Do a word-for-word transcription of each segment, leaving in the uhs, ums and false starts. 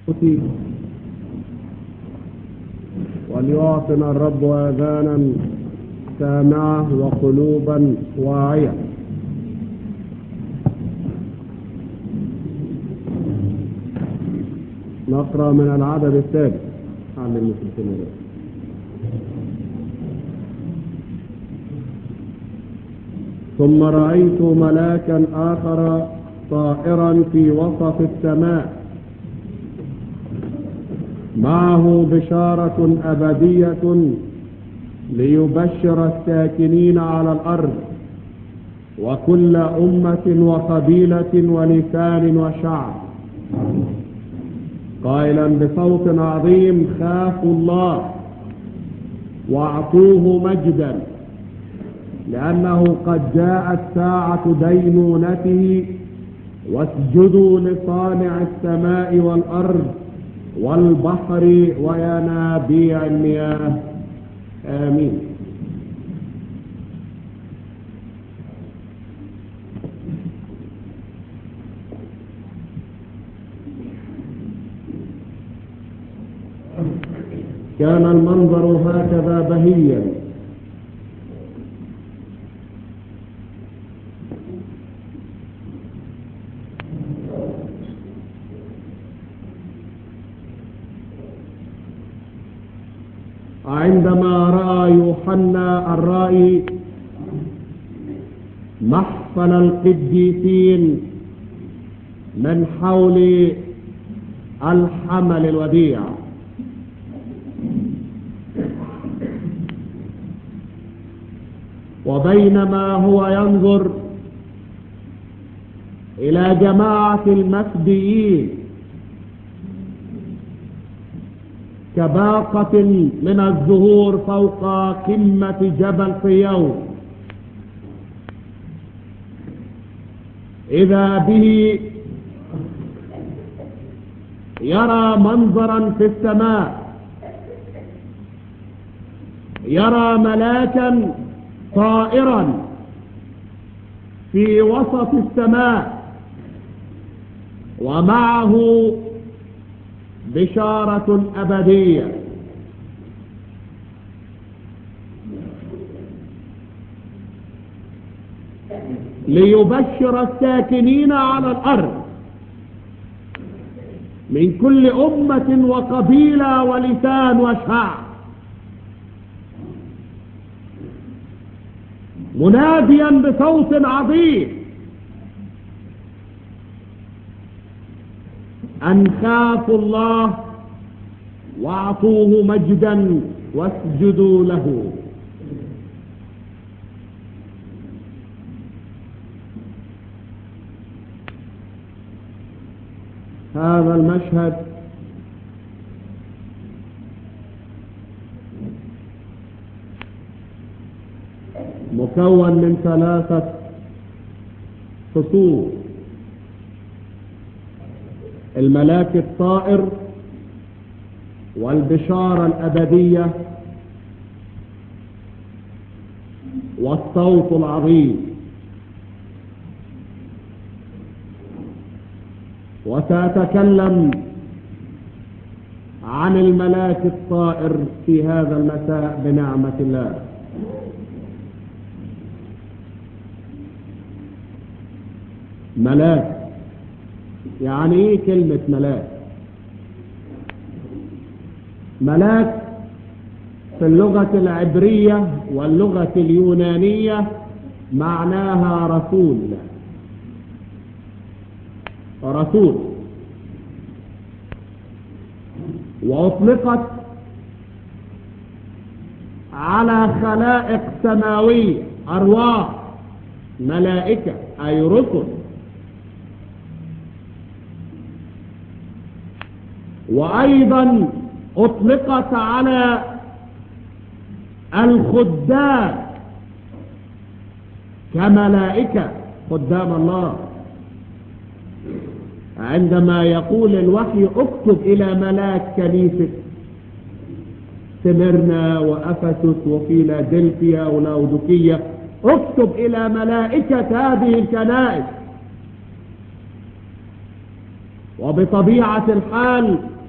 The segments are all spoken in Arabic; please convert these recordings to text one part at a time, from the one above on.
وليعطنا الرب آذانا سامعة وقلوبا واعية. نقرأ من العدد السادس. علم السنة. ثم رأيت ملاكا آخر طائرا في وسط السماء معه بشارة أبدية ليبشر الساكنين على الأرض وكل أمة وقبيلة ولسان وشعب، قائلا بصوت عظيم: خافوا الله واعطوه مجدا، لأنه قد جاءت ساعة دينونته، واسجدوا لصانع السماء والأرض والبحر وينابيع المياه. آمين. كان المنظر هكذا بهيا، عندما رأى يوحنا الرائي محفل القديسين من حول الحمل الوديع، وبينما هو ينظر إلى جماعة المفديين كباقة من الزهور فوق قمة جبل صيون، إذا به يرى منظرا في السماء، يرى ملاكا طائرا في وسط السماء ومعه بشارة أبدية. ليبشر الساكنين على الأرض من كل أمة وقبيلة ولسان وشعب، مناديا بصوت عظيم أن خافوا الله واعطوه مجدا واسجدوا له. هذا المشهد مكون من ثلاثة فصول: الملاك الطائر، والبشارة الأبدية، والصوت العظيم. وسأتكلم عن الملاك الطائر في هذا المساء بنعمة الله. ملاك، يعني ايه كلمة ملاك؟ ملاك في اللغة العبرية واللغة اليونانية معناها رسول. رسول، وأطلقت على خلائق سماوية، أرواح، ملائكة، أي رسل. وأيضا أطلقت على الخدام كملائكة، خدام الله. عندما يقول الوحي: اكتب إلى ملاك كنيسة سمرنا وأفسس وفيلادلفيا ولاوديكية، اكتب إلى ملائكة هذه الكنائس. وبطبيعة الحال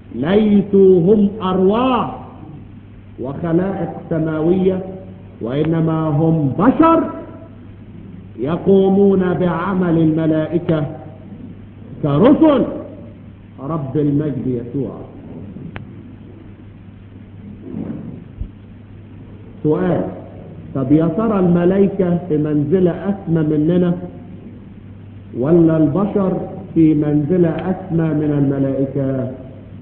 ليسوا هم أرواح وخلائق سماوية، وإنما هم بشر يقومون بعمل الملائكة كرسل رب المجد يسوع. سؤال: طب يا ترى الملائكة في منزلة أسمى مننا ولا البشر في منزلة أسمى من الملائكة؟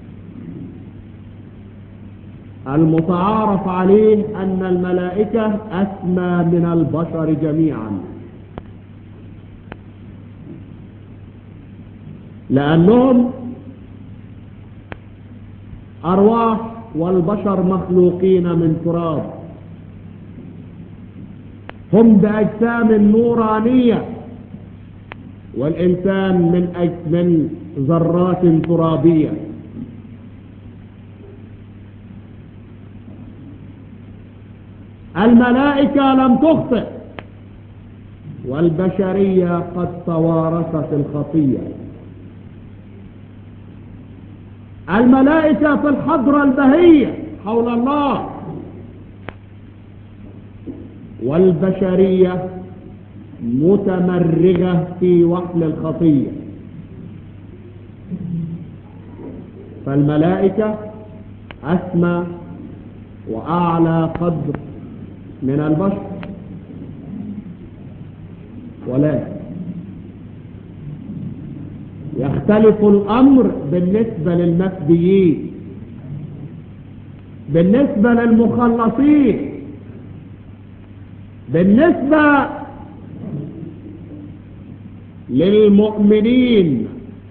المتعارف عليه أن الملائكة أسمى من البشر جميعا، لأنهم أرواح والبشر مخلوقين من تراب، هم بأجسام نورانية والإنسان من من ذرات ترابية. الملائكة لم تخطئ والبشرية قد توارثت الخطية. الملائكة في الحضرة البهية حول الله، والبشرية متمرغة في وحل الخطية. فالملائكة أسمى وأعلى قدر من البشر، ولكن يختلف الأمر بالنسبة للمفديين، بالنسبة للمخلصين، بالنسبة للمؤمنين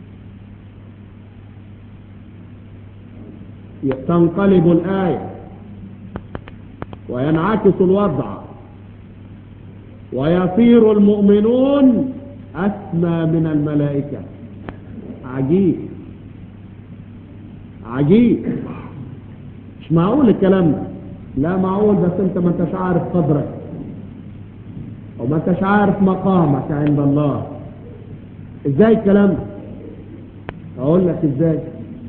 تنقلب الآية وينعكس الوضع ويصير المؤمنون أسمى من الملائكة. عجيب عجيب، مش معقول الكلام ده. لا معقول، بس انت ما انتش عارف قدرك وما انتش عارف مقامك عند الله. ازاي الكلام ده؟ اقول لك ازاي.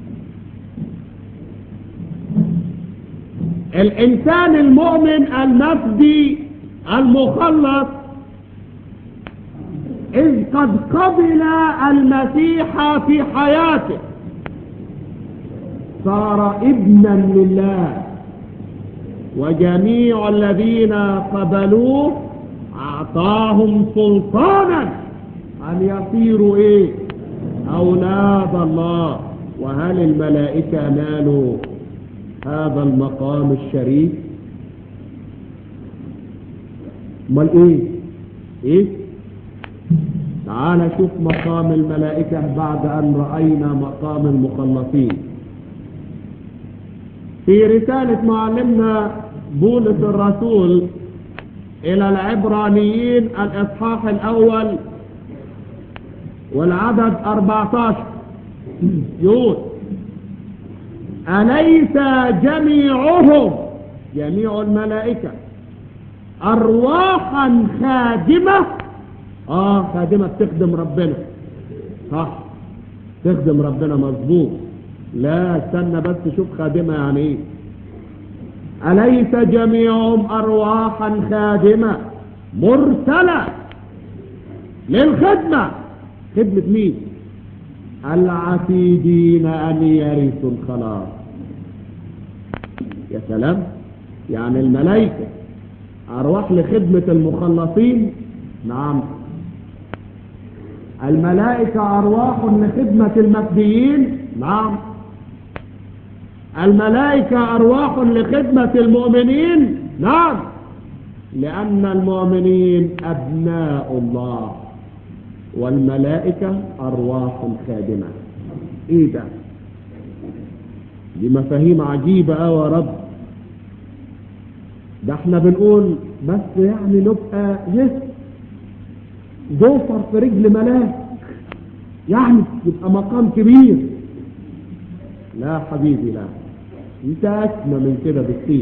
الانسان المؤمن المفدي المخلص إذ قد قبل المسيح في حياته صار ابنا لله، وجميع الذين قبلوه أعطاهم سلطانا أن يصيروا إيه؟ أولاد الله. وهل الملائكة نالوا هذا المقام الشريف؟ امال إيه؟ إيه؟ تعال شوف مقام الملائكة بعد أن رأينا مقام المخلصين. في رسالة معلمنا بولس الرسول إلى العبرانيين الإصحاح الأول والعدد أربعة عشر يقول: أليس جميعهم، جميع الملائكة، أرواحا خادمة؟ آه خادمة، بتخدم ربنا، صح، تخدم ربنا مظبوط. لا استنى بس، شوف خادمة يعني ايه. أليس جميعهم أرواحا خادمة مرسلة للخدمة؟ خدمة مين؟ العتيدين أن يرثوا الخلاص. يا سلام، يعني الملائكة أرواح لخدمة المخلصين؟ نعم. الملائكة أرواح لخدمة المفديين؟ نعم. الملائكة أرواح لخدمة المؤمنين؟ نعم، لأن المؤمنين أبناء الله والملائكة أرواح خادمة. إيه ده؟ دي مفاهيم عجيبة أوي يا رب. ده احنا بنقول بس يعني نبقى جسم ضفر في رجل ملاك، يعني يبقى مقام كبير. لا حبيبي، لا، انت أسمى من كده بكثير.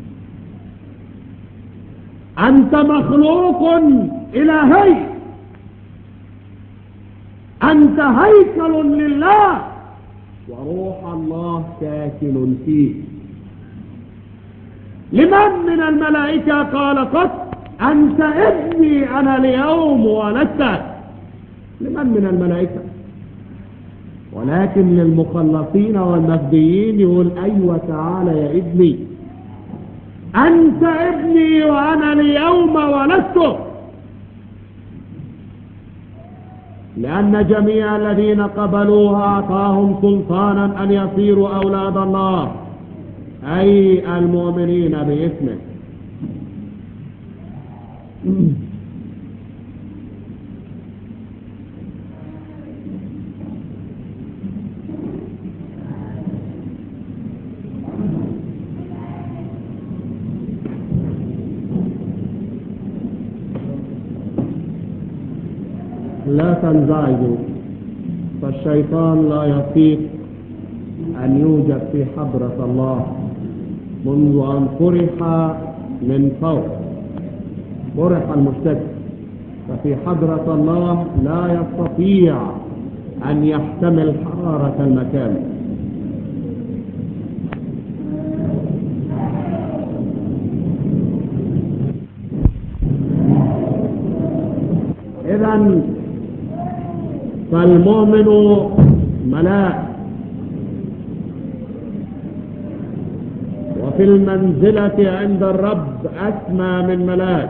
أنت مخلوق إلهي، أنت هيكل لله، وروح الله ساكن فيه. لمن من الملائكة قال قط أنت ابني أنا اليوم ولدتك؟ لمن من الملائكة؟ ولكن للمخلصين والمفديين يقول أيوة تعالى يا ابني، أنت ابني وأنا اليوم ولدتك. لأن جميع الذين قبلوها أعطاهم سلطانا أن يصيروا أولاد الله، أي المؤمنين باسمه. لا تنزعجوا، فالشيطان لا يطيق أن يوجد في حضرة الله منذ أن طرح من فوق، طرح المشتكي، ففي حضرة الله لا يستطيع أن يحتمل حرارة المكان. إذن فالمؤمن ملاك، وفي المنزلة عند الرب أسمى من ملاك.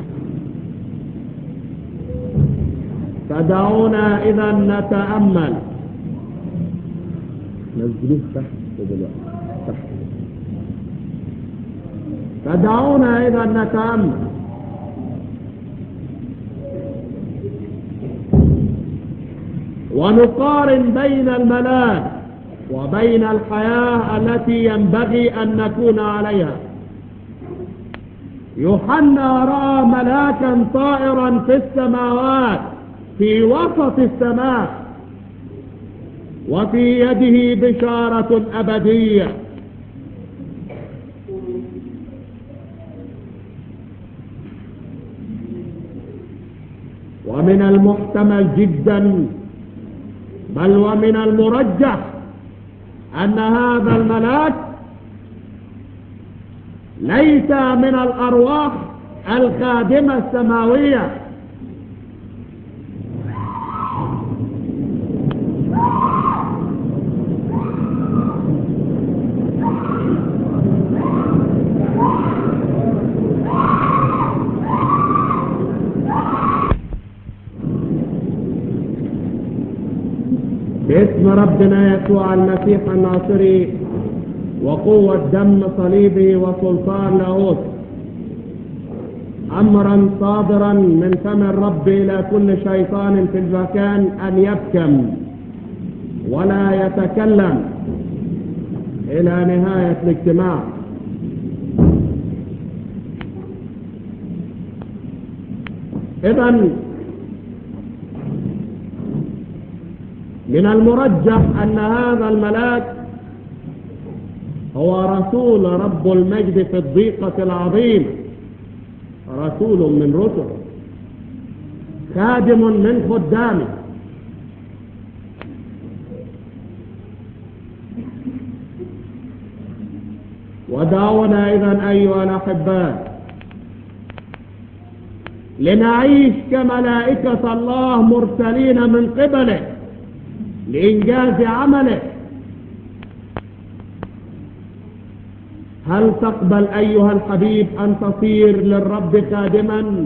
فدعونا إذا نتأمل. نزلوه تحت دلوقتي تحت. فدعونا إذا نتأمل ونقارن بين الملاك وبين الحياة التي ينبغي أن نكون عليها. يوحنا رأى ملاكا طائرا في السماوات في وسط السماء، وفي يده بشارة أبدية. ومن المحتمل جدا بل ومن المرجح أن هذا الملاك ليس من الأرواح الخادمة السماوية، باسم ربنا يسوع المسيح الناصري وقوة دم صليبه وسلطان لاهوت، أمرا صادرا من فم الرب إلى كل شيطان في المكان أن يبكم ولا يتكلم إلى نهاية الاجتماع. إذن من المرجح أن هذا الملاك هو رسول رب المجد في الضيقة العظيمة، رسول من رسل، خادم من خدامه. ودعونا إذن أيها الأحباء لنعيش كملائكة الله مرسلين من قبله لإنجاز عمله. هل تقبل أيها الحبيب أن تصير للرب خادما؟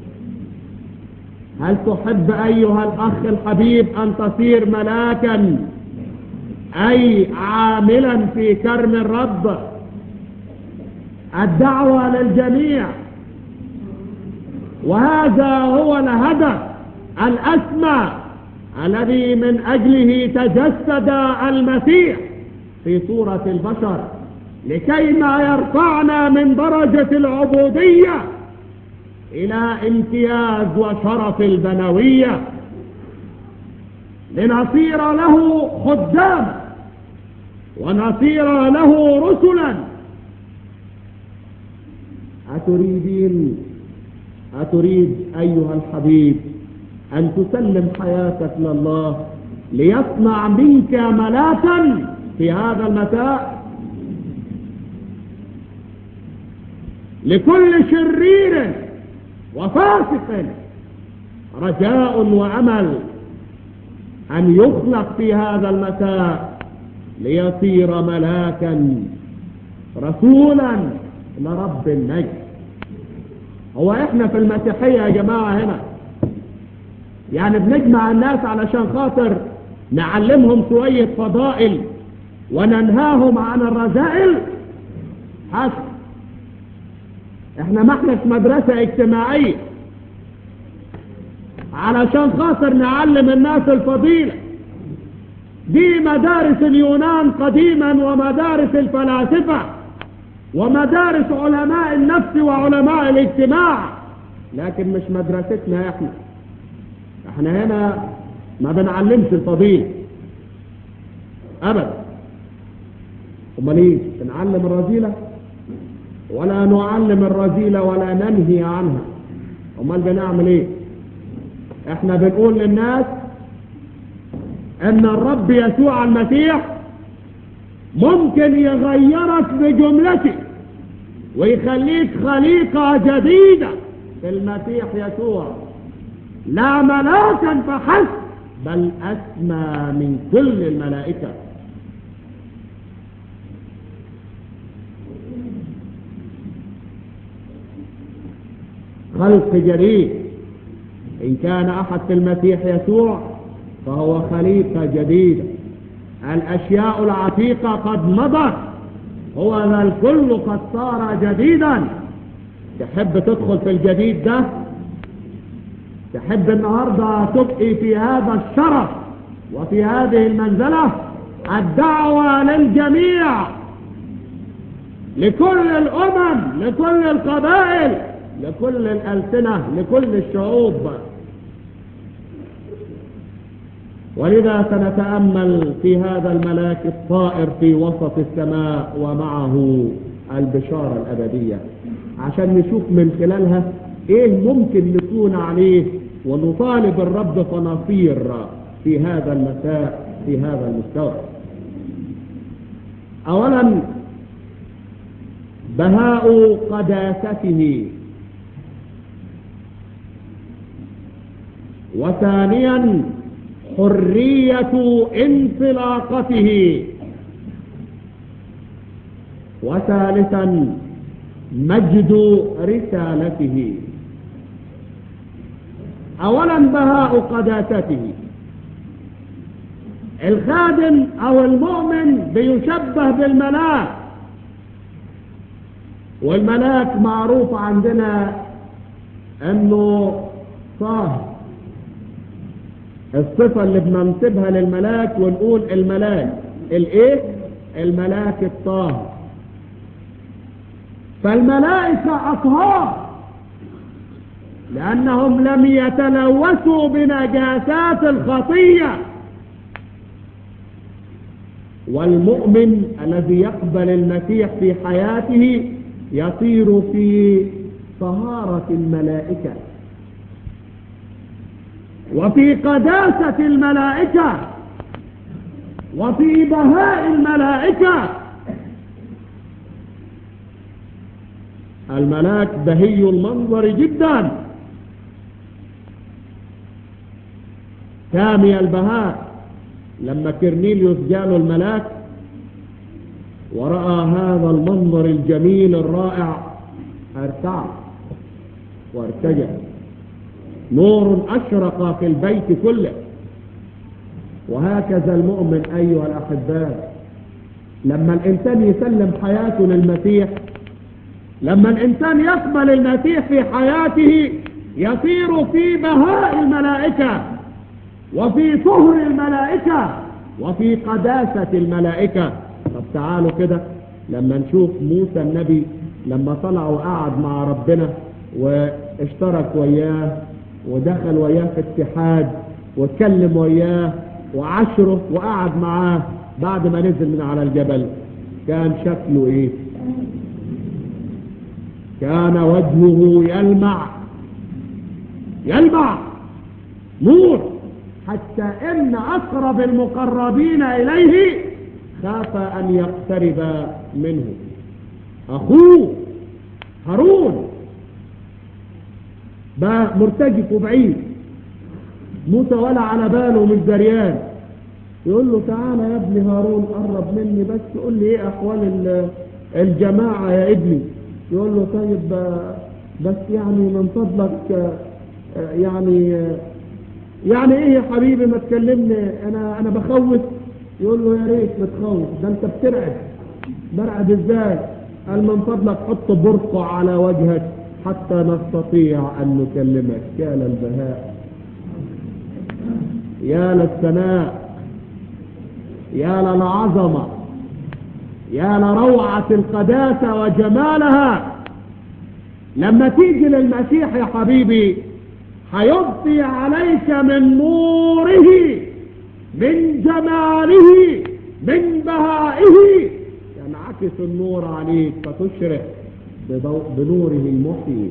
هل تحب أيها الأخ الحبيب أن تصير ملاكا، أي عاملا في كرم الرب؟ الدعوة للجميع، وهذا هو الهدف الأسمى الذي من أجله تجسد المسيح في صورة البشر، لكي ما يرفعنا من درجة العبودية إلى امتياز وشرف البنوية، لنصير له خدام ونصير له رسلا. أتريدين أتريد أيها الحبيب أن تسلم حياتك لله ليصنع منك ملاكا في هذا المساء. لكل شرير وفاسق رجاء وأمل أن يخلق في هذا المساء ليصير ملاكا رسولا لرب النجم. هو احنا في المسيحية يا جماعة هنا يعني بنجمع الناس علشان خاطر نعلمهم شوية فضائل وننهاهم عن الرذائل؟ حسن، احنا ما احناش مدرسة اجتماعية علشان خاطر نعلم الناس الفضيلة. دي مدارس اليونان قديما ومدارس الفلاسفة ومدارس علماء النفس وعلماء الاجتماع، لكن مش مدرستنا احنا. احنا هنا ما بنعلمش الفضيلة ابدا. امال ايه؟ بنعلم الرذيلة؟ ولا نعلم الرذيلة ولا ننهي عنها. امال بنعمل ايه؟ احنا بنقول للناس ان الرب يسوع المسيح ممكن يغيرك بجملته ويخليك خليقة جديدة في المسيح يسوع، لا ملاكا فحسب بل أسمى من كل الملائكة. خلق جديد. إن كان أحد في المسيح يسوع فهو خليقة جديدة، الأشياء العتيقة قد مضت، هو ذا الكل قد صار جديدا. تحب تدخل في الجديد ده؟ تحب النهاردة تبقي في هذا الشرف وفي هذه المنزلة؟ الدعوة للجميع، لكل الأمم، لكل القبائل، لكل الألسنة، لكل الشعوب. ولذا سنتأمل في هذا الملاك الطائر في وسط السماء ومعه البشارة الأبدية عشان نشوف من خلالها ايه ممكن نكون عليه ونطالب الرب فنصير في هذا المساء في هذا المستوى. اولا بهاء قداسته، وثانيا حرية انطلاقته، وثالثا مجد رسالته. اولا بهاء قداسته. الخادم او المؤمن بيشبه بالملاك، والملاك معروف عندنا انه طاهر. الصفة اللي بننسبها للملاك ونقول الملاك الايه؟ الملاك الطاهر. فالملائكة اطهار لانهم لم يتلوثوا بنجاسات الخطية، والمؤمن الذي يقبل المسيح في حياته يصير في طهارة الملائكة وفي قداسة الملائكة وفي بهاء الملائكة. الملاك بهي المنظر جدا، سامي البهاء. لما كرنيليوس جاله الملاك ورأى هذا المنظر الجميل الرائع ارتعد وارتجع. نور أشرق في البيت كله. وهكذا المؤمن أيها الأحباء، لما الإنسان يسلم حياته للمسيح، لما الإنسان يقبل المسيح في حياته يصير في بهاء الملائكة وفي طهر الملائكة وفي قداسة الملائكة. طب تعالوا كده لما نشوف موسى النبي لما طلع وقعد مع ربنا واشترك وياه ودخل وياه في اتحاد واتكلم وياه وعشره وقعد معاه، بعد ما نزل من على الجبل كان شكله ايه؟ كان وجهه يلمع يلمع نور. حتى إن أقرب المقربين إليه خاف أن يقترب منه. أخوه هارون بقى مرتجف وبعيد، موسى ولا على باله مش دريان. يقول له تعالى يا ابني هارون قرب مني بس قول لي ايه احوال الجماعة يا ابني. يقول له طيب بس يعني من فضلك يعني يعني ايه يا حبيبي ما تكلمني، انا انا بخوف. يقول له يا ريت بتخوف، ده انت بترعب. برعب ازاي؟ قال من فضلك حط برقع على وجهك حتى نستطيع ان نكلمك. يا للبهاء، يا للثناء، يا للعظمة، يا لروعة القداسة وجمالها. لما تيجي للمسيح يا حبيبي هيضفي عليك من نوره، من جماله، من بهائه، ينعكس النور عليك فتشرق بضوء بنوره المحيي.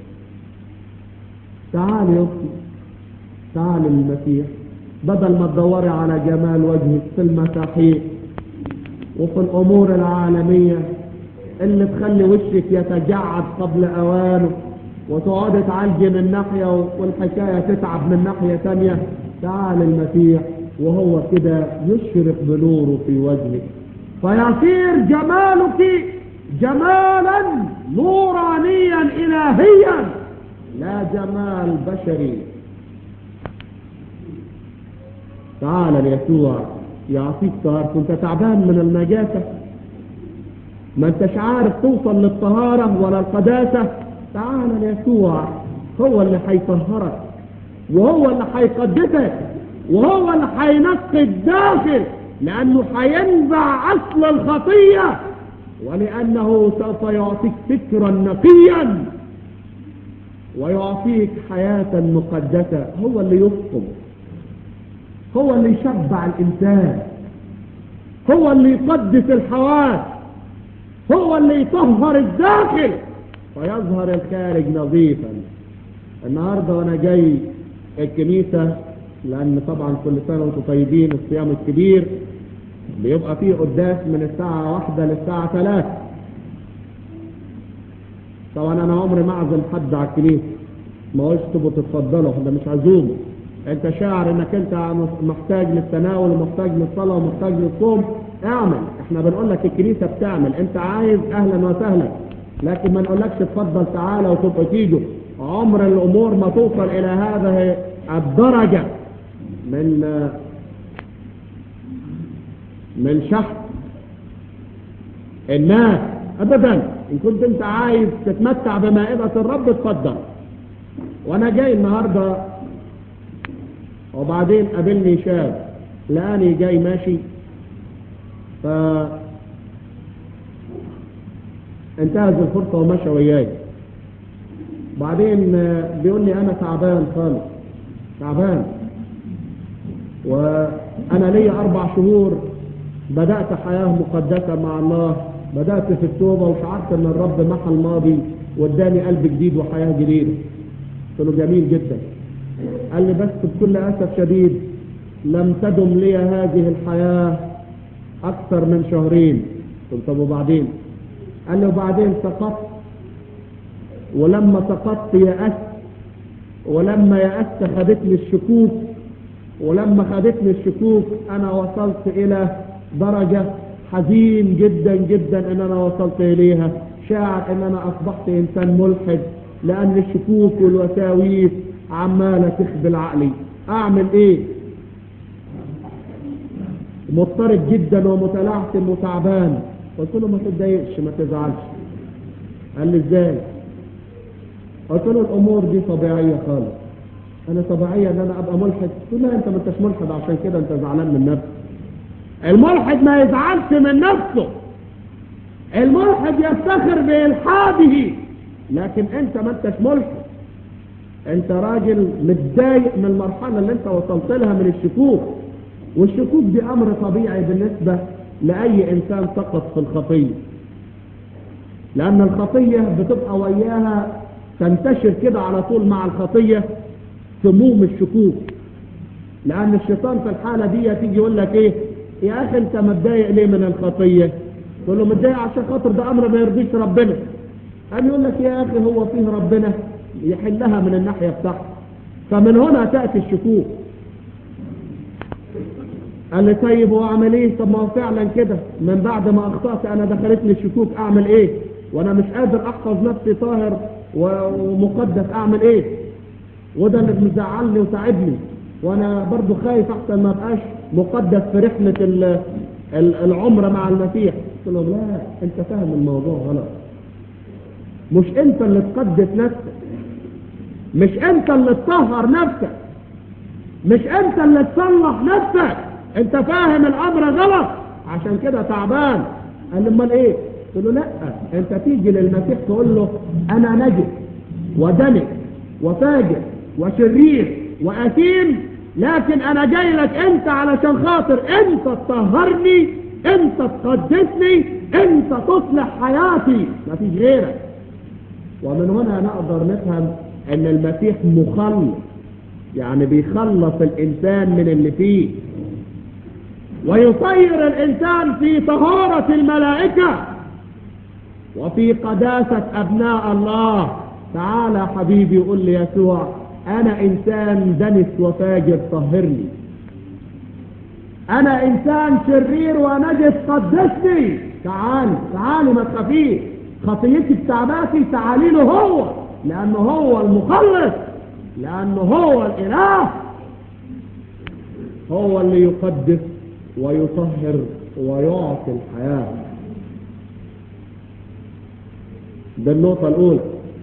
تعال يا اختي، تعال للمسيح، بدل ما تدوري على جمال وجهك في المساحيق وفي الامور العالمية اللي تخلي وشك يتجعد قبل اوانه وتقعد تعالجي من ناحية والحكاية تتعب من ناحية تانية. تعال المسيح وهو كده يشرق بنوره في وجهك فيصير جمالك جمالا نورانيا الهيا لا جمال بشري. تعال ليسوع يعطيك طهارة. كنت تعبان من النجاسة، ما انتش عارف توصل للطهارة ولا القداسة، تعال ليسوع، هو اللي هيطهرك وهو اللي هيقدسك وهو اللي هينقي الداخل، لانه هينزع اصل الخطية ولانه سوف يعطيك فكرا نقيا ويعطيك حياة مقدسة. هو اللي يفقم، هو اللي يشبع الإنسان، هو اللي يقدس الحواس، هو اللي يطهر الداخل فيظهر الخارج نظيفا. النهاردة وانا جاي الكنيسة، لان طبعا كل سنة وانتم طيبين الصيام الكبير بيبقى فيه قداس من الساعة واحدة للساعة ثلاثة. طبعا انا عمري ما اعزم حد على الكنيسة، ما قلتش تبقوا تتفضلوا، ده مش عزوم. انت شاعر انك انت محتاج للتناول ومحتاج للصلاة ومحتاج للصوم، اعمل. احنا بنقول لك الكنيسة بتعمل، انت عايز اهلا وسهلا، لكن ما نقولكش اتفضل تعالى وتبقى تيجوا. عمر الامور ما توصل الى هذه الدرجة من من شحن الناس ابدا. ان كنت انت عايز تتمتع بمائدة الرب اتفضل. وانا جاي النهاردة وبعدين قابلني شاب لقاني جاي ماشي، ف انتهز الفرصة ومشى وياي. بعدين بيقول لي انا تعبان خالص، تعبان، وانا لي اربع شهور بدأت حياة مقدسة مع الله، بدأت في التوبة وشعرت ان الرب محى الماضي واداني قلب جديد وحياة جديدة. قلت له جميل جدا. قال لي بس بكل اسف شديد لم تدم لي هذه الحياة اكثر من شهرين. قلت طب وبعدين؟ قال لي وبعدين سقطت، ولما سقطت يأست، ولما يأست خدتني الشكوك، ولما خدتني الشكوك انا وصلت الى درجة حزين جدا جدا ان انا وصلت اليها، شاعر ان انا اصبحت انسان ملحد لان الشكوك والوساويس عمالة تخبل عقلي. اعمل ايه؟ مضطرب جدا ومتلعثم وتعبان. قلت له ما تتضايقش ما تزعلش. قال لي ازاي؟ قلت له الامور دي طبيعية خالص. انا طبيعية ان انا ابقى ملحد؟ قلت له لا انت ما انتش ملحد عشان كده انت زعلان من نفسك. الملحد ما يزعلش من نفسه، الملحد يفتخر بإلحاده، لكن انت ما انتش ملحد، انت راجل متضايق من المرحلة اللي انت وصلت لها من الشكوك. والشكوك دي امر طبيعي بالنسبة لاي انسان سقط في الخطية، لان الخطية بتبقى وياها تنتشر كده على طول مع الخطية سموم الشكوك. لأن الشيطان في الحالة دي تيجي يقول لك إيه؟ يا أخي أنت متضايق ليه من الخطية؟ تقول له متضايق عشان خاطر ده أمر ما يرضيش ربنا. قام يقول لك يا أخي هو فيه ربنا يحلها من الناحية بتاعته. فمن هنا تأتي الشكوك. قال لي طيب واعمل ايه؟ طب ما هو فعلا كده من بعد ما اخطأت انا دخلتني الشكوك، اعمل ايه؟ وانا مش قادر احفظ نفسي طاهر ومقدس، اعمل ايه؟ وده اللي مزعلني وتعبني، وانا برضو خايف احسن ما ابقاش مقدس في رحلة العمر مع المسيح. قلت له لا، انت فاهم الموضوع غلط. مش انت اللي تقدس نفسك، مش انت اللي تطهر نفسك، مش انت اللي تصلح نفسك، انت فاهم الامر غلط عشان كده تعبان. قال لي امال ايه؟ قلت له لا، انت تيجي للمسيح تقول له انا نجس ودنس وفاجر وشرير واثيم، لكن انا جاي لك انت علشان خاطر انت تطهرني، انت تقدسني، انت تصلح حياتي، مفيش غيرك. ومن هنا نقدر نفهم ان المسيح مخلص، يعني بيخلص الانسان من اللي فيه ويطير الانسان في طهارة الملائكة وفي قداسة ابناء الله. تعالى حبيبي قل لي يسوع انا انسان دنس وفاجر طهرني، انا انسان شرير ونجس قدسني، تعالي تعالي ما تخافيش، خطيتي بتعباتي تعالي له هو، لانه هو المخلص، لانه هو الاله، هو اللي يقدس ويطهر ويعطي الحياة. ده النقطة الأولى.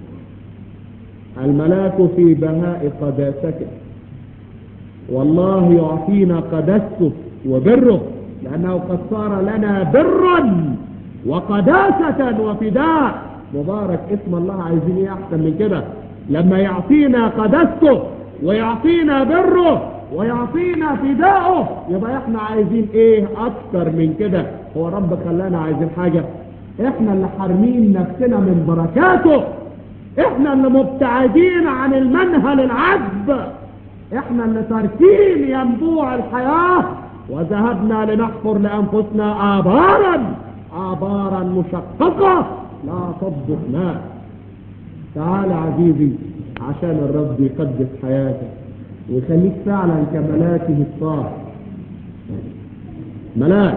الملاك في بهاء قداسته، والله يعطينا قداسته وبره، لأنه قد صار لنا برا وقداسة وفداء. مبارك اسم الله. عايزين ايه احسن من كده؟ لما يعطينا قداسته ويعطينا بره ويعطينا فداءه، يبقى احنا عايزين ايه اكتر من كده؟ هو رب خلانا عايزين حاجة؟ احنا اللي حارمين نفسنا من بركاته، احنا اللي مبتعدين عن المنهل العذب، احنا اللي تاركين ينبوع الحياة وذهبنا لنحفر لانفسنا آبارا آبارا مشققة لا تضبط ماء. تعال عزيزي عشان الرب يقدس حياتك ويخليك فعلا كملاكه الطاهر، ملاك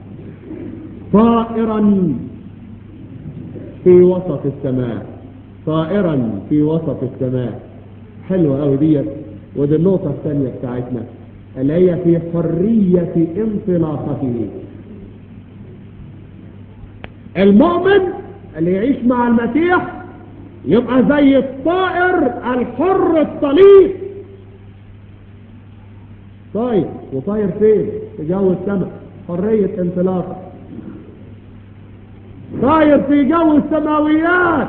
طائرا في وسط السماء، طائرا في وسط السماء. حلوة قوي ديت. ودي النقطة الثانية بتاعتنا اللي هي في حرية انطلاقته. المؤمن اللي يعيش مع المسيح يبقى زي الطائر الحر الطليق، طاير. وطاير فين؟ في جو السماء، حرية انطلاقه. طاير في جو السماويات،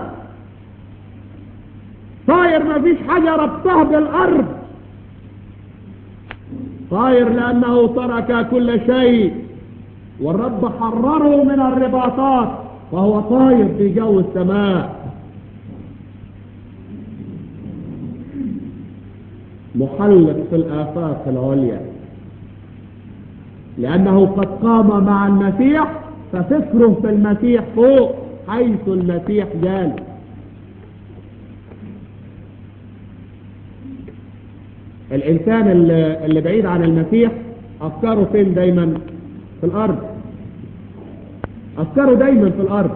طاير ما فيش حاجة ربطها بالارض، طاير لانه ترك كل شيء والرب حرره من الرباطات، فهو طاير في جو السماء، محلق في الآفاق العليا، لأنه قد قام مع المسيح، ففكره في المسيح فوق حيث المسيح جالس. الإنسان اللي بعيد عن المسيح أفكاره فين دايما؟ في الأرض، أفكاره دايما في الأرض.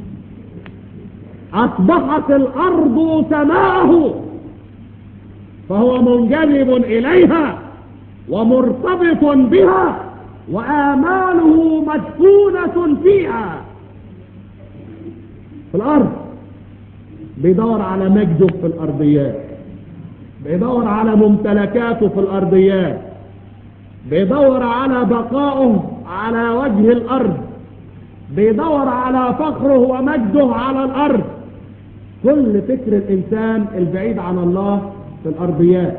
أصبحت الأرض سماءه فهو منجذب إليها ومرتبط بها وآماله مدفونة فيها. في الأرض بيدور على مجده في الأرضيات، بيدور على ممتلكاته في الأرضيات، بيدور على بقائه على وجه الأرض، بيدور على فخره ومجده على الأرض. كل فكر الإنسان البعيد عن الله في الأرضيات،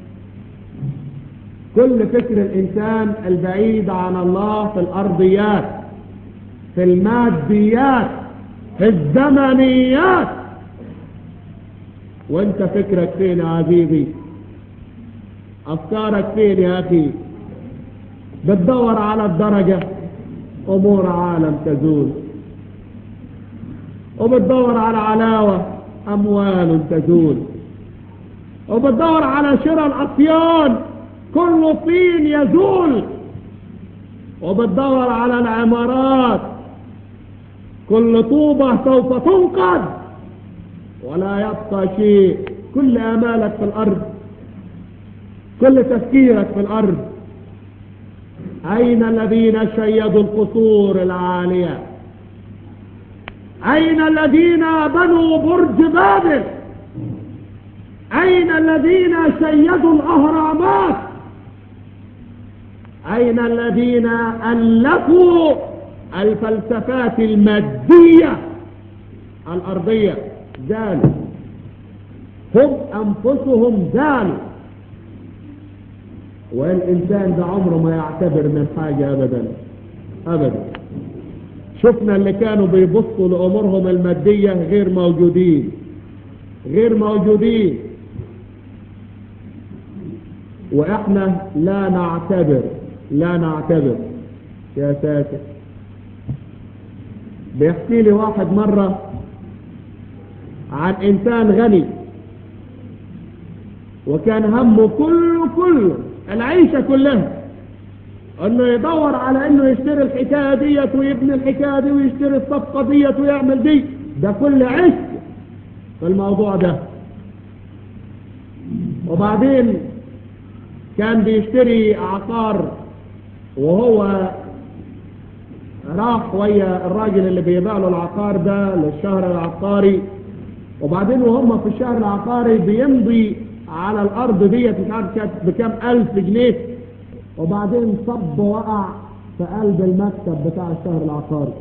كل فكر الإنسان البعيد عن الله في الأرضيات، في الماديات، في الزمنيات. وانت فكرك فين يا عزيزي؟ افكارك فين يا اخي؟ بتدور على الدرجة، امور عالم تزول. وبتدور على علاوة، اموال تزول. وبتدور على شراء الاطيان، كل طين يزول. وبتدور على العمارات، كل طوبة سوف تنقذ ولا يبقى شيء. كل امالك في الارض، كل تفكيرك في الارض. اين الذين شيدوا القصور العالية؟ اين الذين بنوا برج بابل؟ اين الذين شيدوا الاهرامات؟ اين الذين الفوا الفلسفات المادية الارضية؟ زالوا، هم انفسهم زالوا. والإنسان ده عمره ما يعتبر من حاجة أبدا أبدا. شفنا اللي كانوا بيبصوا لأمورهم المادية غير موجودين، غير موجودين. وإحنا لا نعتبر لا نعتبر يا ساتر. بيحكي لي واحد مرة عن إنسان غني، وكان همه كله كله العيشة كلها انه يدور على انه يشتري الحكاية ديت ويبني الحكاية دي ويشتري الصفقة ديت ويعمل دي. ده كل عيش في الموضوع ده. وبعدين كان بيشتري عقار، وهو راح ويا الراجل اللي بيبيع له العقار ده للشهر العقاري. وبعدين وهم في الشهر العقاري بيمضي على الارض ديت مش عارف كانت بكام الف جنيه. وبعدين صب وقع في قلب المكتب بتاع الشهر العقاري.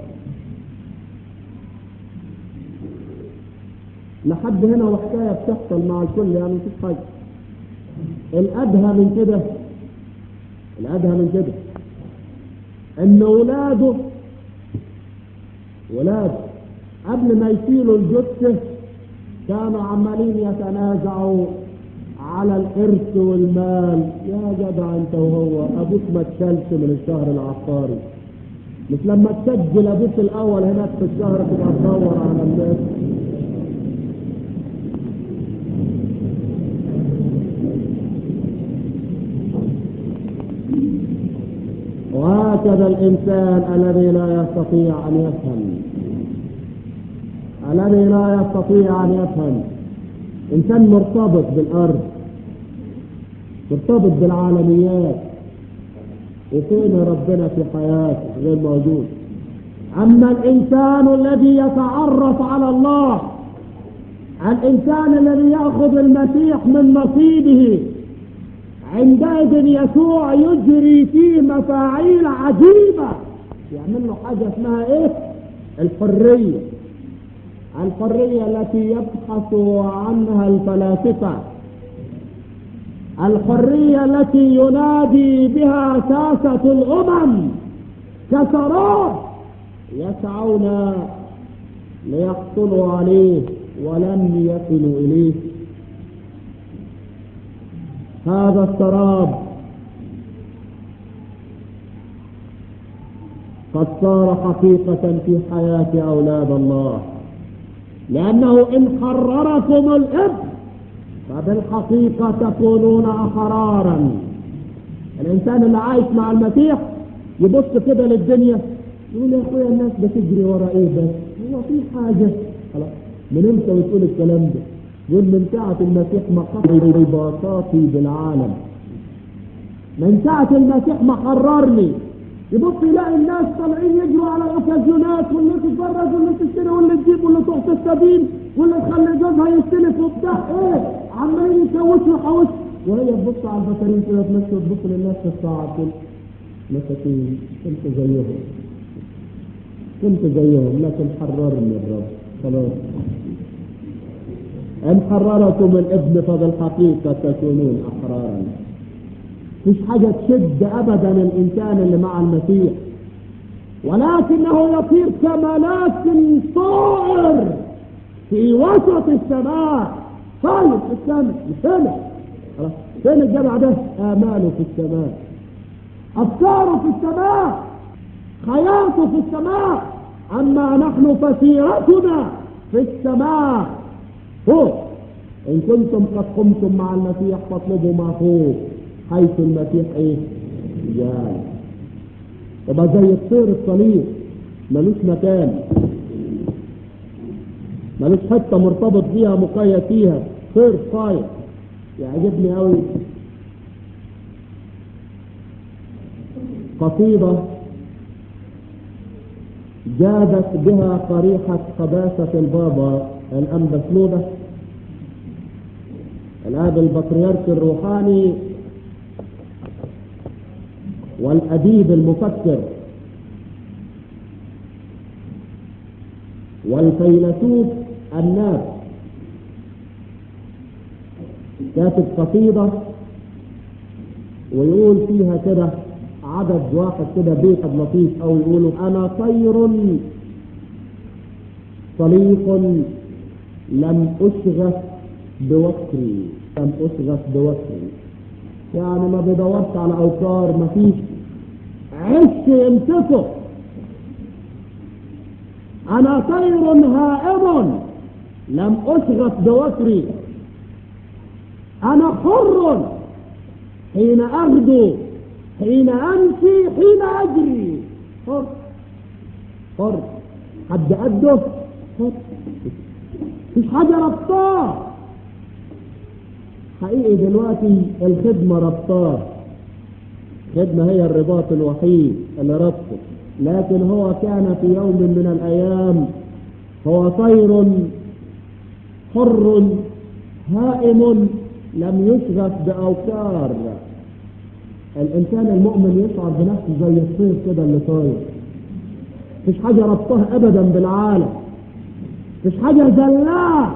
لحد هنا وحكايه بتحصل مع الكل، يعني مفيش حاجه. الادهى من كده الادهى من كده ان ولاده ولاده قبل ما يشيلوا الجثه كانوا عمالين يتنازعوا على الارث والمال. يا جدع انت وهو، ابوك ما اتشالش من الشهر العقاري. مش لما تسجل ابوك الاول هناك في الشهر تبقى تدور على الناس. وهكذا الانسان الذي لا يستطيع ان يفهم الذي لا يستطيع ان يفهم انسان مرتبط بالارض، مرتبط بالعالميات. وفين ربنا في حياته؟ غير موجود. اما الانسان الذي يتعرف على الله، الانسان الذي ياخذ المسيح من نصيبه، عندئذ يسوع يجري فيه مفاعيل عجيبه. يعمل له حاجه اسمها ايه؟ الحريه. الحريه التي يبحث عنها الفلاسفه، الحرية التي ينادي بها ساسة الأمم كسراب يسعون ليحصلوا عليه ولم يصلوا إليه. هذا السراب قد صار حقيقة في حياة أولاد الله، لأنه إن حرركم الإبن فبالحقيقة تكونون أحرارا. الإنسان اللي عايش مع المسيح يبص كده للدنيا يقول يا أخويا الناس بتجري ورا إيه بس؟ هو في حاجة؟ خلاص من إمتى بتقول الكلام ده؟ يقول من ساعة المسيح ما قصر رباطاتي بالعالم، من ساعة المسيح ما حررني. يبص يلاقي الناس طالعين يجروا على الأوكازيونات، واللي تتفرج واللي تشتري واللي تجيب واللي تروح تستدين واللي تخلي جوزها يستلف وبتاع ايه، عمالين يكوشوا وحوشوا، وهي تبص على البطارين كده تمشي وتبص للناس في الساعة كل مساكين. كنت زيهم كنت زيهم لكن حررني الرب خلاص. إن حرركم الابن فبالحقيقة تكونون أحرارا. مش حاجة تشد أبدا الإنسان اللي مع المسيح، ولكنه يطير كملاك طائر في وسط السماء. طيب في السماء مش هنا. فين الجدع ده؟ آماله في السماء، أفكاره في السماء، حياته في السماء، أما نحن فسيرتنا في السماء فوق. إن كنتم قد قمتم مع المسيح فاطلبوا ما فوق حيث المسيح إيه؟ جاي. يبقى زي الطير الصليب، ملوش مكان، ملوش حتة مرتبط بيها مقيد فيها، طير صاير. يعجبني قوي قصيدة جادت بها قريحة قداسة البابا الأنبا سنودة الآب البطريرك الروحاني والأديب المفكر والفيلسوف الناب. كاتب قصيدة ويقول فيها كده عدد واحد كده بيت لطيف أو يقولوا: أنا طير طليق لم أشغف بوكري، لم أشغف بوكري، يعني ما بدورت على أوكار، ما فيش عش يمسكه. أنا طير هائم لم أشغف بوكري، أنا حر حين أغدو، حين أمشي، حين أجري، حر حر. حد قده؟ حر، مفيش حاجة ربطاه. حقيقي دلوقتي الخدمة ربطاه، الخدمة هي الرباط الوحيد اللي ربطه، لكن هو كان في يوم من الأيام هو طير حر هائم لم يشغف بأوكار. الإنسان المؤمن يشعر بنفسه زي الطير كده اللي طاير، مفيش حاجة ربطه أبدا بالعالم، مفيش حاجة زلاه،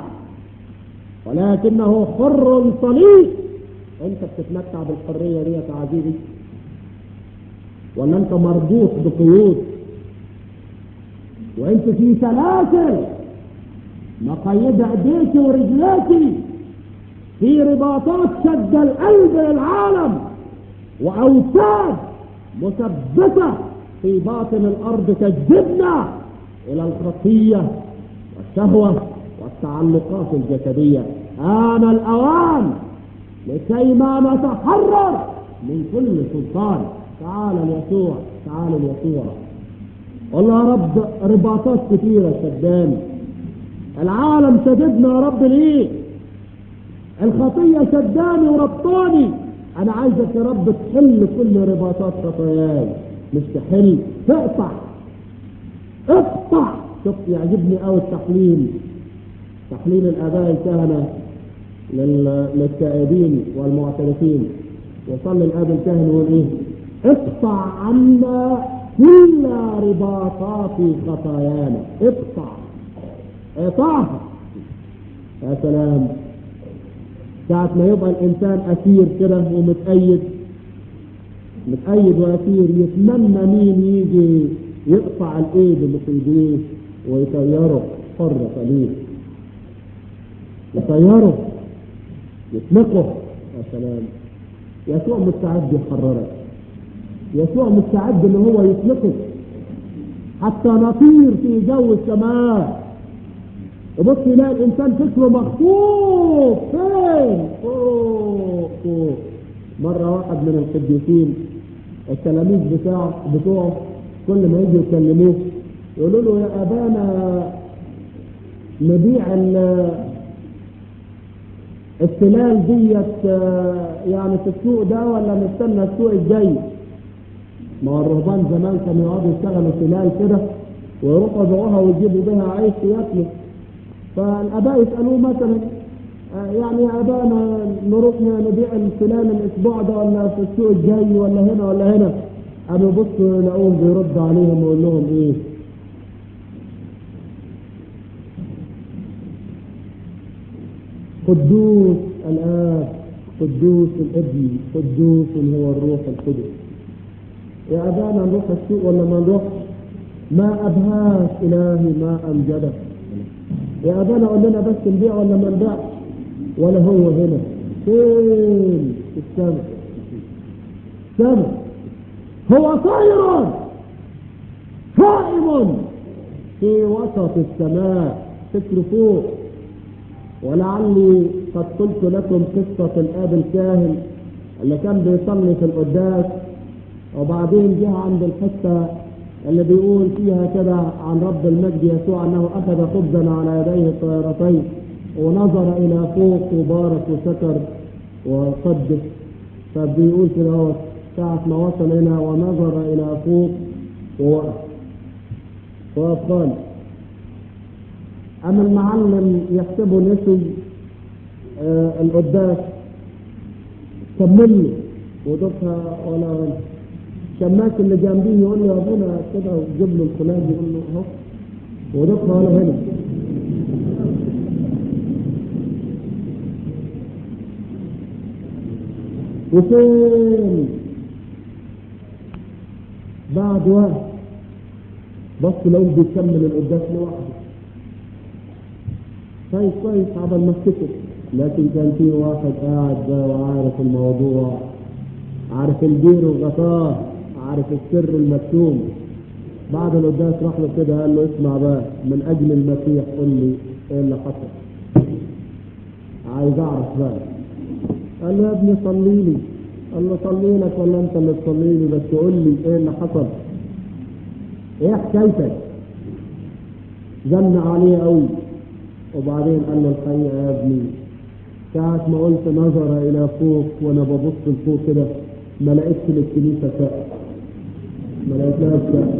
ولكنه حر طليق. أنت بتتمتع بالحرية دي يا عزيزي، ولا أنت مربوط بقيود وأنت في سلاسل مقيدة ايديك ورجليك، في رباطات شد القلب للعالم وأوتاد مثبتة في باطن الأرض تجذبنا إلى الخطية والشهوة والتعلقات الجسدية. آن الأوان لكي ما نتحرر من كل سلطان. تعال ليسوع، تعال ليسوع. والله يا رب رباطات كثيرة شداني، العالم شددنا يا رب ليه، الخطية شداني وربطاني، أنا عايزك يا رب تحل كل رباطات خطاياي، مش تحل، تقطع، اقطع. شوف يعجبني قوي التحليل، تحليل الآباء الكهنة للتائبين والمعترفين. يصلي الآب الكاهن ويقول إيه؟ اقطع عنا كل رباطات خطايانا، اقطع، اقطعها. يا سلام، ساعة ما يبقى الإنسان أسير كده ومتأيد، متأيد وأسير، يتمنى مين يجي يقطع الإيد اللي في إيديه ويطيره حر طليق، يطيره، يطلقه. يا سلام، يسوع مستعد يحررك، يسوع مستعد ان هو يطلقك حتى نطير في جو السماء. وبص يلاقي الانسان فكره مخطوف فين؟ فوق فوق. مره واحد من القديسين التلاميذ بتاع بتوعه كل ما يجوا يكلموه يقولوا له: يا ابانا نبيع السلال ديت يعني في السوق ده ولا نستنى السوق الجاي؟ ما هو الرهبان زمان كانوا يقعدوا يشتغلوا سلال كده ويروحوا يبيعوها ويجيبوا بها عيش وياكلوا. فالاباء يسالوه مثلا: يعني يا ابانا نروح نبيع السلال الاسبوع ده ولا في السوق الجاي ولا هنا ولا هنا؟ قاموا يبصوا يلاقوه بيرد عليهم ويقول لهم ايه؟ قدوس الآب، قدوس الابن، قدوس هو الروح القدس. يا أبانا نروح السوق ولا ما نروح؟ ما أبهاك إلهي ما أمجدك. يا أبانا قول لنا بس نبيع ولا ما نبيعش؟ ولا هو هنا. فين؟ في السماء. السماء هو طير قائم في وسط السماء، فكر فوق. ولعلي قد قلت لكم قصة الآب الكاهن اللي كان بيصلي في القداس، وبعدين جه عند الحتة اللي بيقول فيها كده عن رب المجد يسوع انه اخذ خبزا على يديه الطائرتين ونظر الى فوق وبارك وشكر وقدس. فبيقول كده هو ساعة ما وصل هنا ونظر الى فوق ووقف وقف خالص. اما المعلم يحسبه نسي آه القداس، كمل له ودوكها ولا غنى. الشماس اللي جنبيه يقول له يا ابونا كده وجيب له الخلاج، يقول له اهو ودوكها ولا هنا. وفين بعد وقت بص لو بيكمل القداس لوحده. كويس كويس عبال ما سكت، لكن كان في واحد قاعد ده وعارف الموضوع، عارف البير وغطاه، عارف السر المكتوم. بعد القداس راح له كده قال له اسمع بقى، من اجل المسيح قول لي ايه اللي حصل، عايز اعرف بقى. قال له يا ابني صلي لي. قال له صلي لك ولا انت اللي تصلي لي؟ بس قول لي ايه اللي حصل، ايه حكايتك؟ زن عليه قوي. وبعدين قال له الحقيقه يا ابني ساعة ما قلت نظر الى فوق وانا ببص لفوق كده ما لقيتش للكنيسة سقف، ما لقيتلهاش سقف.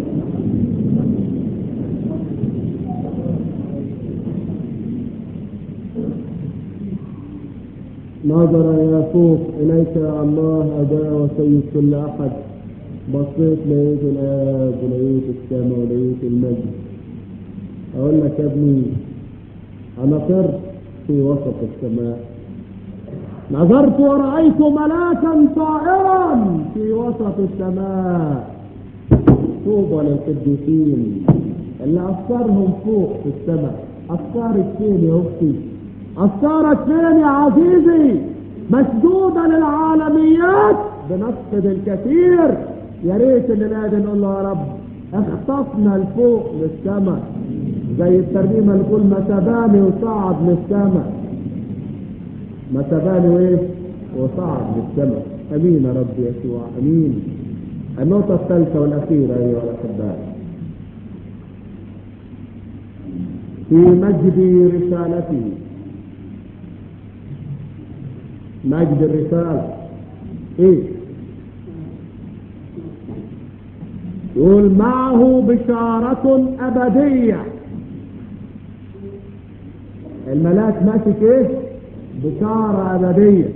نظر الى فوق اليك يا الله ابا وسيد كل احد. بصيت لقيت الاب ولقيت السماء ولقيت المجد. اقول لك يا ابني انا طرت في وسط السماء، نظرت ورأيت ملاكا طائرا في وسط السماء. طوبى للقديسين اللي أفكارهم فوق في السماء. أفكارك فين يا أختي؟ أفكارك فين يا عزيزي؟ مسدودة للعالميات بنفقد الكثير. يا ريت اللي نادي نقول له يا رب اخطفنا لفوق للسماء، زي الترنيمة اللي تقول مسباني وصعد للسماء، مسباني وايه وصعد للسماء. امين يا رب يسوع امين. النقطة الثالثة والأخيرة أيها الأحباء، في مجد رسالته. مجد الرسالة إيه؟ يقول معه بشارة أبدية. الملاك ماسك إيه؟ بشارة أبدية.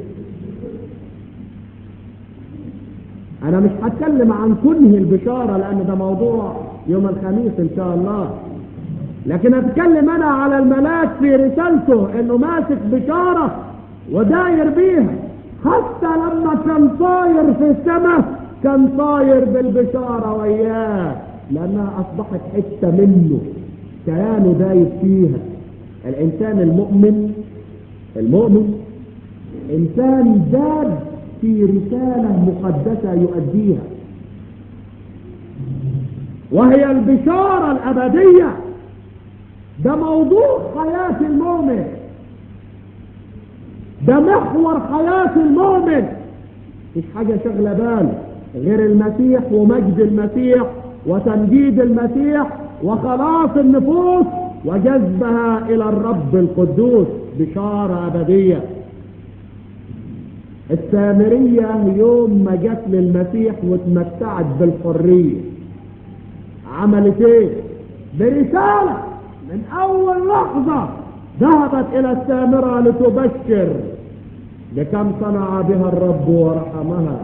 أنا مش هتكلم عن كنه البشارة لأن ده موضوع يوم الخميس إن شاء الله، لكن أتكلم أنا على الملاك في رسالته إنه ماسك بشارة وداير بيها. حتى لما كان طاير في السماء كان طاير بالبشارة وياه، لأنها أصبحت حتة منه، كيانه داير فيها. الإنسان المؤمن المؤمن إنسان زاد في رسالة مقدسة يؤديها، وهي البشارة الأبدية. ده موضوع حياة المؤمن، ده محور حياة المؤمن. مش حاجة شغلة بال غير المسيح ومجد المسيح وتمجيد المسيح وخلاص النفوس وجذبها إلى الرب القدوس. بشارة أبدية. السامرية يوم ما جت للمسيح واتمتعت بالحرية عملت ايه؟ برسالة من اول لحظة ذهبت الى السامرة لتبشر بكم صنع بها الرب ورحمها.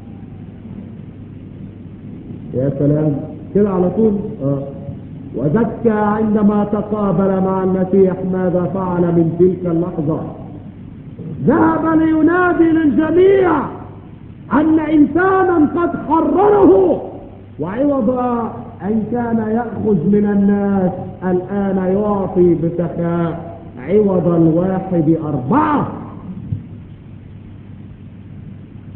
يا سلام كده على طول. اه وزكى عندما تقابل مع المسيح ماذا فعل من تلك اللحظة؟ ذهب لينادي للجميع أن إنسانا قد حرره، وعوض أن كان يأخذ من الناس الآن يعطي بسخاء عوض الواحد أربعة.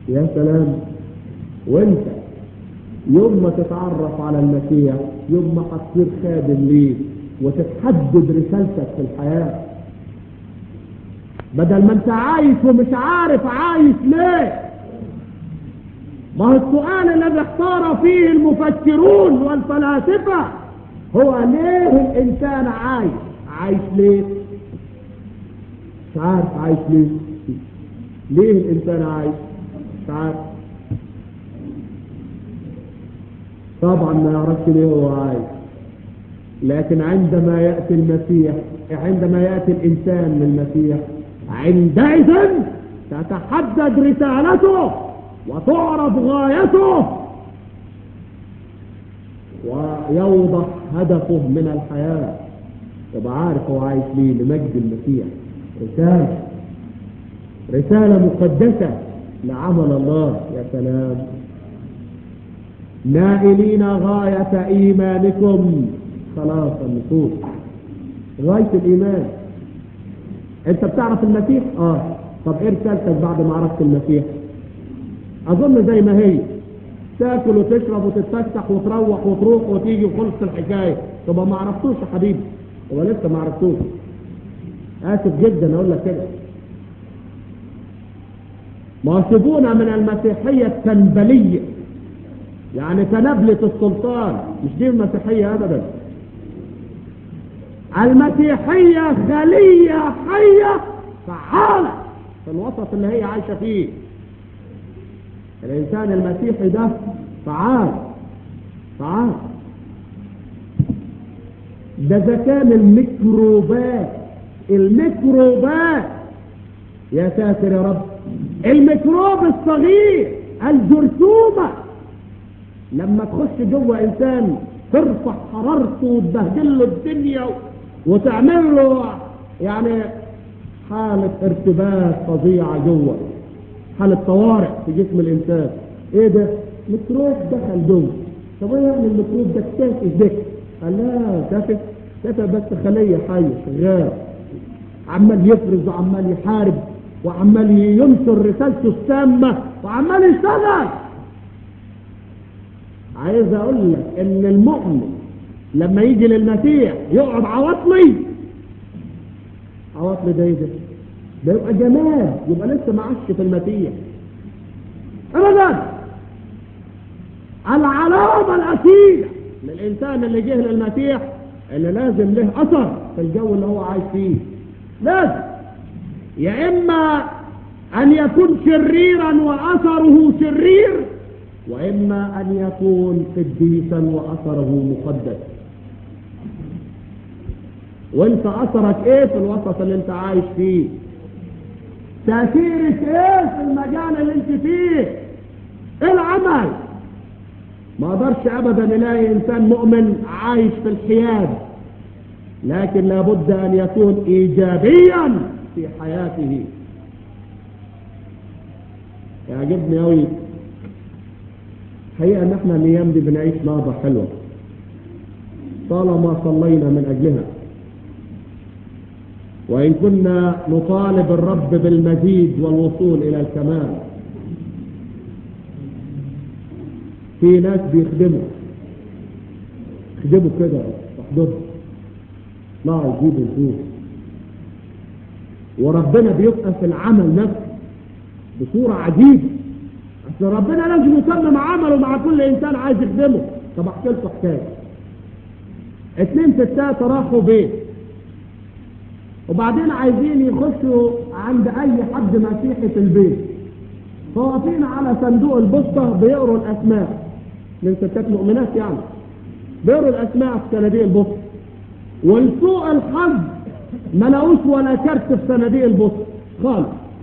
يا سلام. وانت يوم ما تتعرف على المسيح يوم ما هتصير خادم ليه وتتحدد رسالتك في الحياة، بدل ما انت عايش ومش عارف عايش ليه. ما هو السؤال الذي اختار فيه المفكرون والفلاسفة هو ليه الانسان عايش؟ عايش ليه؟ مش عارف عايش ليه. ليه الانسان عايش؟ مش عارف. طبعا ما يعرفش ليه هو عايش، لكن عندما يأتي المسيح، عندما يأتي الإنسان للمسيح، عندئذ تتحدد رسالته وتعرف غايته ويوضح هدفه من الحياة، يبقى عارف هو عايش ليه، لمجد المسيح. رسالة رسالة مقدسة لعمل الله. يا سلام. نائلين غاية إيمانكم خلاص النفوس. غاية الإيمان، أنت بتعرف المسيح؟ آه. طب إيه رسالتك بعد ما عرفت المسيح؟ أظن زي ما هي، تاكل وتشرب وتتفسح وتروح وتروح وتيجي وخلصت الحكاية. طب ما عرفتوش يا حبيبي، هو لسه ما عرفتوش. آسف جدا أقول لك كده. معصبون من المسيحية التنبلية، يعني تنبلة السلطان، مش دي المسيحية أبدا. المسيحية خلية حية فعالة في الوسط اللي هي عايشة فيه. الإنسان المسيحي ده فعال فعال. ده إذا كان الميكروبات الميكروبات يا ساتر يا رب، الميكروب الصغير الجرثومة لما تخش جوه إنسان ترفع حرارته وتبهدل له الدنيا وتعمل له يعني حالة ارتباك فظيعة جوه، حالة طوارئ في جسم الإنسان. إيه ده؟ ميكروب دخل جوه. طب إيه يعني الميكروب ده تافه ده؟ قال لا تافه تافه بس خلية حية شغال، عمال يفرز وعمال يحارب وعمال ينشر رسالته السامة وعمال يشتغل. عايز اقول لك ان المؤمن لما يجي للمسيح يقعد عواطلي عواطلي ده ايه ده؟ ده يبقى جمال، يبقى لسه ما عاش في المسيح ابدا. العلامة الأساسية للإنسان اللي جه للمسيح اللي لازم له أثر في الجو اللي هو عايش فيه. لازم يا إما أن يكون شريرا وأثره شرير، وإما أن يكون قديسا وأثره مقدس. وانت أثرك ايه في الوسط اللي انت عايش فيه؟ تأثيرك ايه في المجال اللي انت فيه؟ ايه العمل؟ ما اقدرش ابدا الاقي انسان مؤمن عايش في الحياد، لكن لابد ان يكون ايجابيا في حياته. يعجبني قوي حقيقة ان احنا الايام دي بنعيش نهضة حلوة طالما صلينا من اجلها، وان كنا نطالب الرب بالمزيد والوصول الى الكمال. في ناس بيخدموا يخدموا كده وحدهم يطلعوا يجيبوا فلوس، وربنا بيبقى في العمل نفسه بصورة عجيبة. اصل ربنا لازم يتمم عمله مع كل انسان عايز يخدمه. طب احكي لكم حكايه. اتنين ستات راحوا بيت وبعدين عايزين يخشوا عند اي حد مسيحي في البيت، فواقفين على صندوق البسطه بيقروا الاسماء من ستات مؤمنات، يعني بيقروا الاسماء في صناديق البسطه، ولسوء الحظ ما لقوش ولا كارت في صناديق البسطه خالص.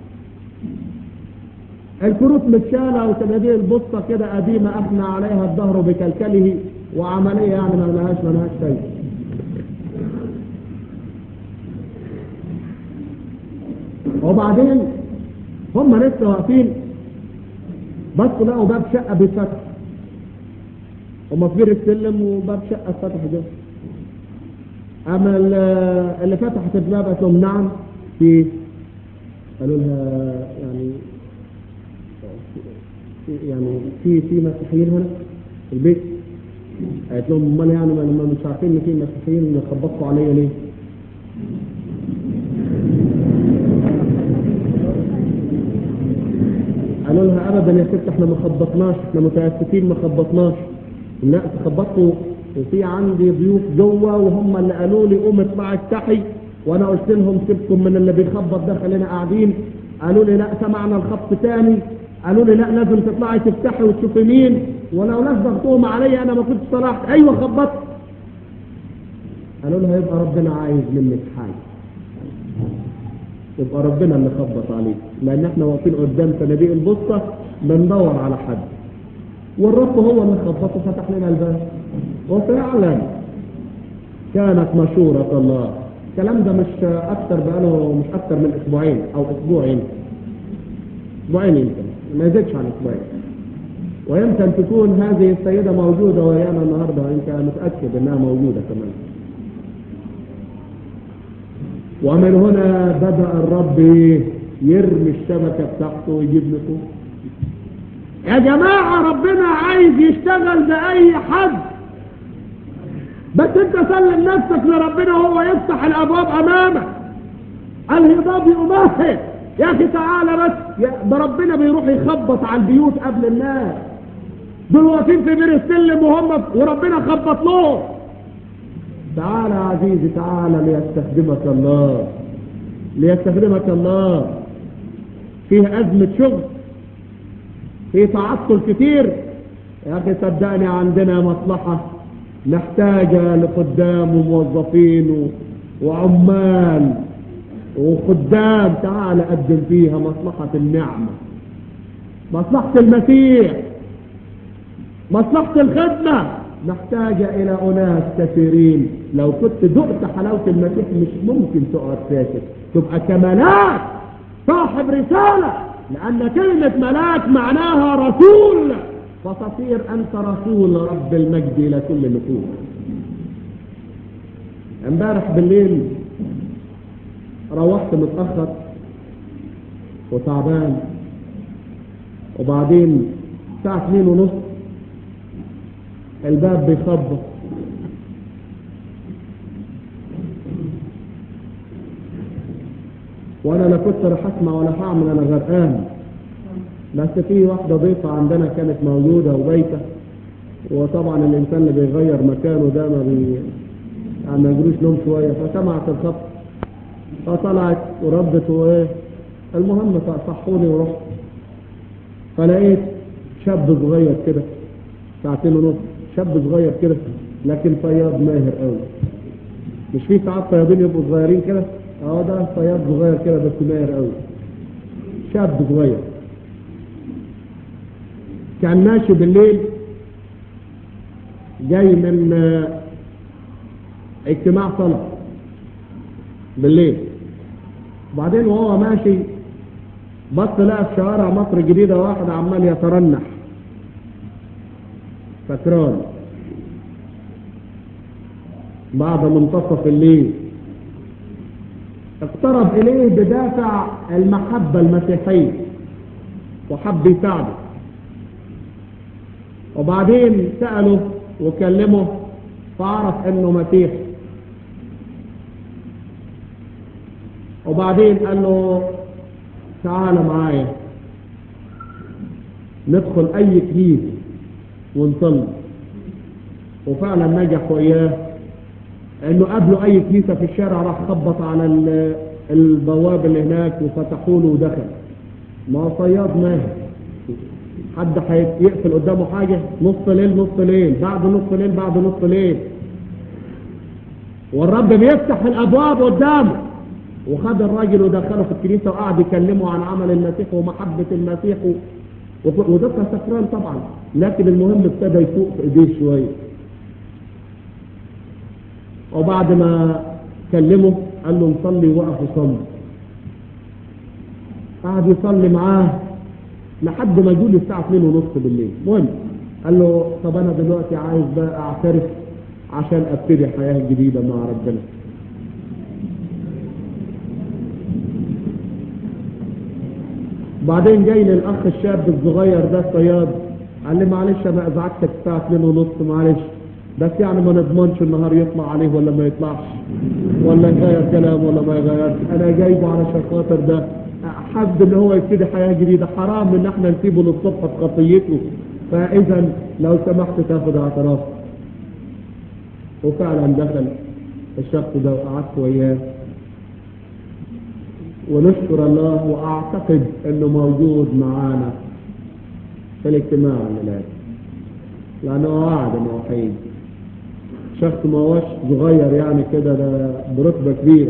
الكروت متشاله وصناديق البسطه كده قديمه اثنى عليها الظهر بكلكله، وعمليه يعني ما لهاش ما لهاش شيء. وبعدين هم لسه واقفين بصوا لقوا باب شقه بيتفتح، هم في السلم وباب شقه اتفتح جوه. اما اللي فتحت الباب قالت لهم نعم في، قالوا لها يعني يعني في في مسيحيين هنا في البيت؟ قالت لهم امال يعني ما لما مش عارفين ان في مسيحيين خبطوا عليا ليه؟ قالوا لها ابدا يا ست احنا ما خبطناش، احنا متاسفين ما خبطناش. لا خبطوا، وفي عندي ضيوف جوه وهم اللي قالوا لي قوم اطلع افتحي، وانا قلت لهم سيبكم من اللي بيخبط ده خلينا قاعدين. قالوا لي لا سمعنا الخبط تاني، قالوا لي لا لازم تطلعي تفتحي وتشوفي مين، ولو ناس ضغطوهم عليا انا ما كنتش طلعت. ايوه خبطت. قالوا لها يبقى ربنا عايز منك حاجه، يبقى ربنا اللي خبط عليك، لان احنا واقفين قدام صناديق البوسطه بندور على حد، والرب هو اللي خبط وفتح لنا الباب. وفعلا كانت مشورة الله. الكلام ده مش اكتر بقاله مش اكتر من اسبوعين او اسبوعين اسبوعين يمكن ما يزيدش عن اسبوعين، ويمكن تكون هذه السيدة موجودة ويانا النهارده، يمكن متأكد انها موجودة كمان. ومن هنا بدأ الرب يرمي الشبكة بتاعته ويجيب لكم. يا جماعة ربنا عايز يشتغل بأي حد، بس انت سلم نفسك لربنا وهو يفتح الابواب امامك. الهضاب يمهد. يا اخي تعالى بس، ده ربنا بيروح يخبط على البيوت قبل الناس. دول واقفين في بير السلم وهم وربنا خبط لهم. تعالى يا عزيزي تعالى ليستخدمك الله، ليستخدمك الله. فيه ازمة شغل، فيه تعطل كتير، يا اخي صدقني عندنا مصلحة محتاجة لخدام وموظفين وعمال وخدام. تعال قدم فيها مصلحة النعمة، مصلحة المسيح، مصلحة الخدمة محتاجة إلى أناس كثيرين. لو كنت دقت حلاوة المسيح مش ممكن تقعد ساكت، تبقى كملاك صاحب رسالة، لأن كلمة ملاك معناها رسول، فتصير أنت رسول رب المجد إلى كل نفوس. امبارح بالليل روحت متأخر وتعبان، وبعدين الساعة اتنين ونص الباب بيخبط. وانا لا كنت رح اسمع ولا هعمل، انا غرقان. بس في واحدة ضيفة عندنا كانت موجودة وبيتة، وطبعا الانسان اللي بيغير مكانه ده ما بي ما يجروش نوم شوية، فسمعت الخبط فطلعت وردت وايه. المهم صحوني ورحت، فلقيت شاب صغير كده ساعتين ونص، شاب صغير كده لكن صياد ماهر قوي. مش في ساعات صيادين يبقوا صغيرين كده؟ اه ده صياد صغير كده بس ماهر قوي، شاب صغير. كان ماشي بالليل جاي من اجتماع صلاة بالليل، وبعدين وهو ماشي بص لقى في شوارع مصر الجديدة واحد عمال يترنح سكران بعد منتصف الليل. اقترب اليه بدافع المحبة المسيحية وحب يساعده، وبعدين سأله وكلمه فعرف انه مسيحي، وبعدين قال له تعال معايا ندخل اي كنيسة ونصلي. وفعلا نجح وياه انه قابله اي كنيسة في الشارع، راح خبط على البواب اللي هناك وفتحوا له ودخل. ما هو صياد ماهر، حد هيقفل قدامه حاجة؟ نص ليل نص ليل بعد نص ليل بعد نص ليل، والرب بيفتح الابواب قدامه. وخد الراجل ودخله في الكنيسة وقعد يكلمه عن عمل المسيح ومحبة المسيح، وده سكران طبعا، لكن المهم ابتدى يفوق في ايديه شوية. وبعد ما كلمه قال له نصلي، وقف وصلي. قعد يصلي معاه لحد ما جولي الساعة اتنين ونص بالليل. المهم قال له طب انا دلوقتي عايز بقى اعترف عشان ابتدي حياة جديدة مع ربنا. بعدين جاي للاخ الشاب الصغير ده الصياد، قال لي معلش انا ازعجتك الساعه اتنين ونص معلش، بس يعني ما نضمنش النهار يطلع عليه ولا ما يطلعش، ولا يغير كلام ولا ما يغيرش، انا جايبه علشان خاطر ده حد اللي هو يبتدي حياه جديده، حرام ان احنا نسيبه للصبح في خطيته، فاذا لو سمحت تاخد اعتراف. وفعلا دخل الشخص ده وقعدت وياه، ونشكر الله، واعتقد انه موجود معانا في الاجتماع الليلة، لانه وعد انه هيجي. شخص ما هوش صغير يعني كده، ده برتبه كبيره،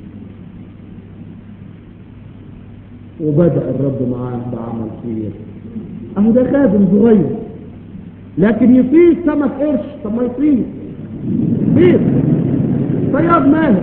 وبدأ الرب معاه بعمل خير. اهو ده خادم صغير لكن يصيد سمك قرش، طب ما يصيد بيت صياد ماهر.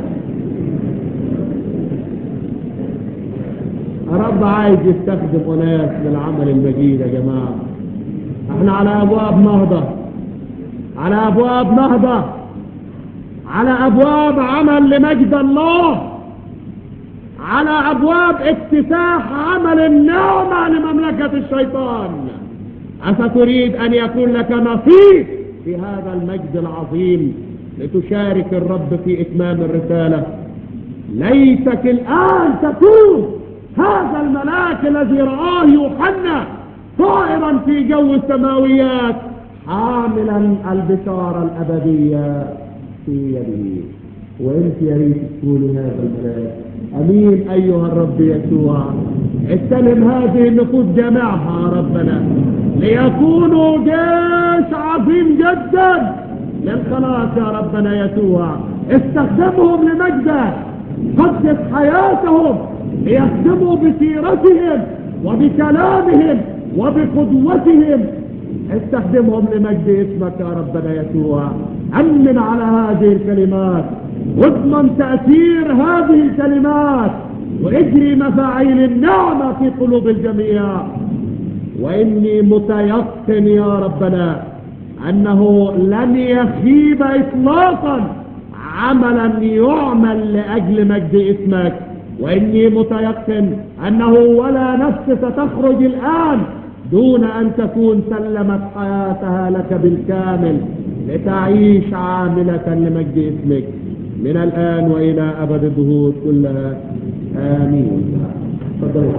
الرب عايز يستخدم اناس للعمل المجيد يا جماعه. احنا على ابواب نهضه، على ابواب نهضه، على ابواب عمل لمجد الله، على ابواب اكتساح عمل النعمه لمملكه الشيطان. أفتريد أن يكون لك نصيب في هذا المجد العظيم لتشارك الرب في إتمام الرسالة؟ ليتك الآن تكون هذا الملاك الذي رآه يوحنا طائرا في جو السماويات حاملا البشارة الأبدية في يده. وانت يا ريت تكوني هذا الملاك. امين ايها الرب يسوع. استلم هذه النفوس جميعها ربنا ليكونوا جيش عظيم جدا للخلاص يا ربنا يسوع. استخدمهم لمجدك، قدس حياتهم ليخدموا بسيرتهم وبكلامهم وبقدوتهم. استخدمهم لمجد اسمك يا ربنا يسوع. امن على هذه الكلمات واضمن تأثير هذه الكلمات واجري مفاعيل النعمة في قلوب الجميع. واني متيقن يا ربنا انه لن يخيب اطلاقا عملا يعمل لاجل مجد اسمك. واني متيقن انه ولا نفس ستخرج الان دون ان تكون سلمت حياتها لك بالكامل لتعيش عاملة لمجد اسمك من الان والى ابد الدهور كلها. امين. تفضلوا.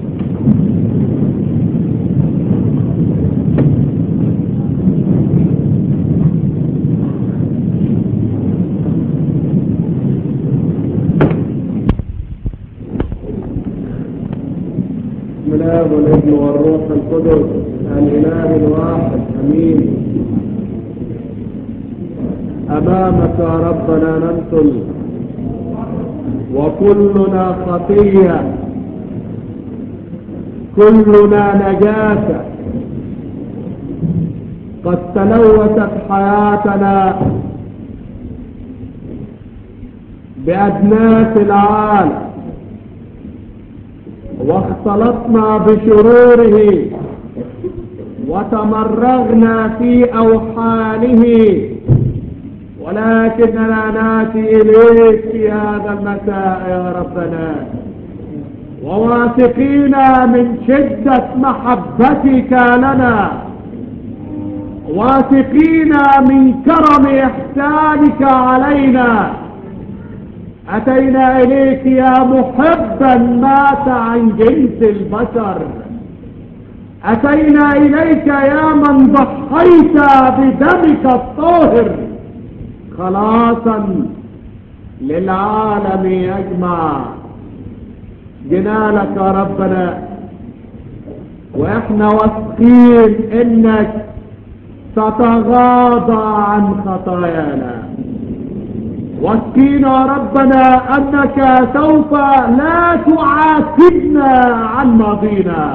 بسم الله والابن والروح القدس الاله الواحد امين. امامك يا ربنا نمثل وكلنا خطيه، كلنا نجاسه، قد تلوثت حياتنا بأدناس العالم واختلطنا بشروره وتمرغنا في أوحاله. ولكننا ناتي إليك في هذا المساء يا ربنا وواثقين من شدة محبتك لنا، واثقين من كرم إحسانك علينا. أتينا إليك يا محبا مات عن جنس البشر، أتينا إليك يا من ضحيت بدمك الطاهر خلاصا للعالم أجمع. جينا لك يا ربنا وإحنا واثقين إنك ستغاضى عن خطايانا، واثقين يا ربنا انك سوف لا تعاتبنا عن ماضينا،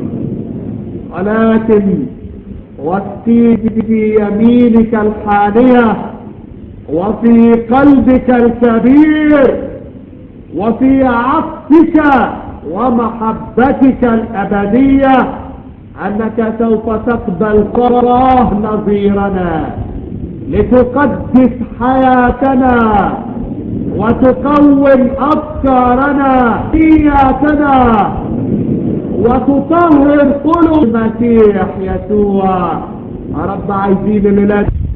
ولكن واثقين في يمينك الحانية وفي قلبك الكبير وفي عطفك ومحبتك الابدية انك سوف تقبل قراه نظيرنا لتقدس حياتنا وتقوم أفكارنا نياتنا وتطهر قلوب المسيح يسوع. يا رب عايزين الليلة